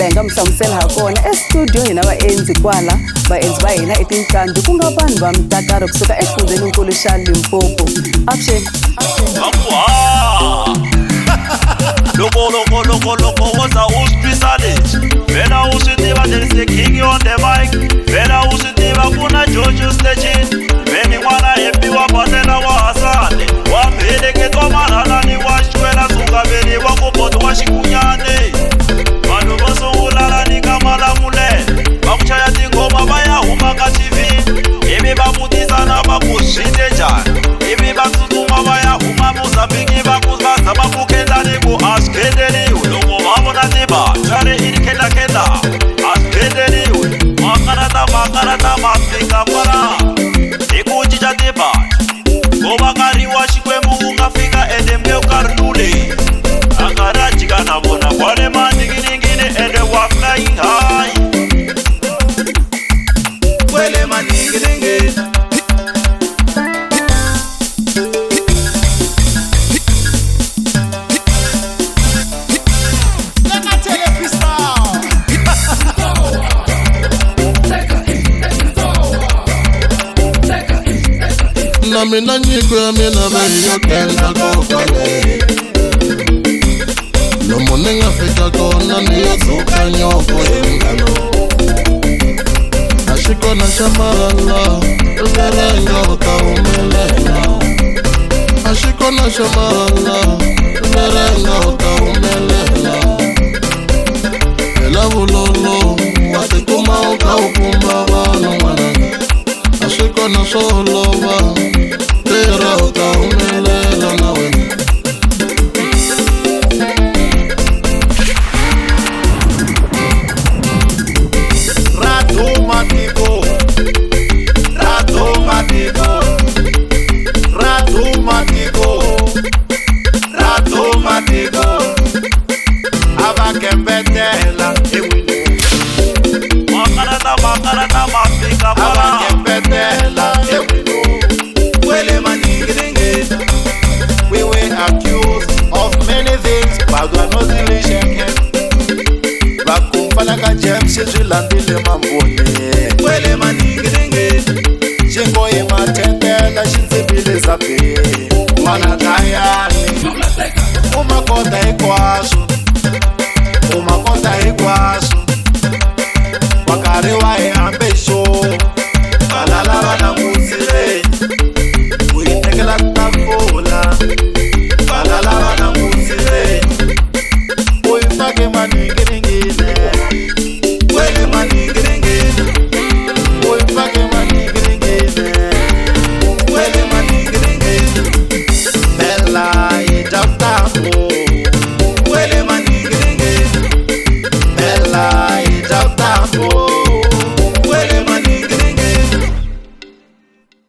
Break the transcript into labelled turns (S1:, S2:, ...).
S1: ndlela hi nga mi hlamusela ha kona estudio hina vaendzi kwala vaendzi va hina etinqambi ku nga vanhu va mitakaro kusuka exifundzeninkulu xa Limpopo. Action.
S2: Loko woza usitwisa lexi vhela u swi tiva there is a king on the mic vhela u swi tiva ku na Jojo stage vheni n'wana happy wa batela wa Hasani wa mbheleketwa marhanani wa xikwela sungaveni wa kopoto wa xikunyane vanhu vo sungula la nyika malamulelo va ku chaya tingoma va ya huma ka TV ivi va vutisana va ku swi te njhani ivi va tsutsuma va ya huma Mozambique va ku va zama ku khetani ku a swi kheteliwi loko va vona tibatshari i khetaketa a swi kheteliwi makarata ma fika kwala hi ku cinca tibatsi ko va nkarhi wa Xikwembu ku nga fika ende mbe u karhi lule a karhi a jika na vona kwale maninginingini ende wa flying high kwele maninginingini
S3: na mina nyiko ya mina veyo kenda kokale lomu ni nga fika kona ni yo suka nyoko yengalo a xi kona xa marhala verenga u ta humelela a xi kona xa marhala verenga u ta humelela hela vulolo wa tikuma u kha u kuma vanhu n'wananga a swi kona swo olova tirha u ta humelela na wena
S2: Ratumatiko abakembetela ewini makarata mafika abakembetela ewini wele maningiringita we were accused of many things but we are not really shaken vakumpana ka James swi landile mambo